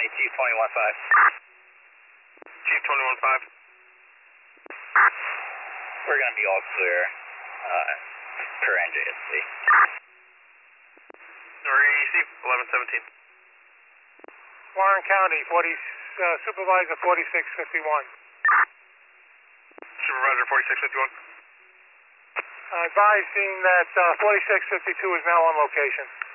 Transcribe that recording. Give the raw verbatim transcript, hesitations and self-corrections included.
Chief twenty-one five. Chief twenty-one five. We're going to be all clear uh, per N J S C. Receive eleven seventeen. Warren County, forty, uh, Supervisor forty-six fifty-one. Supervisor forty-six fifty-one. Uh, advising that uh, forty-six fifty-two is now on location.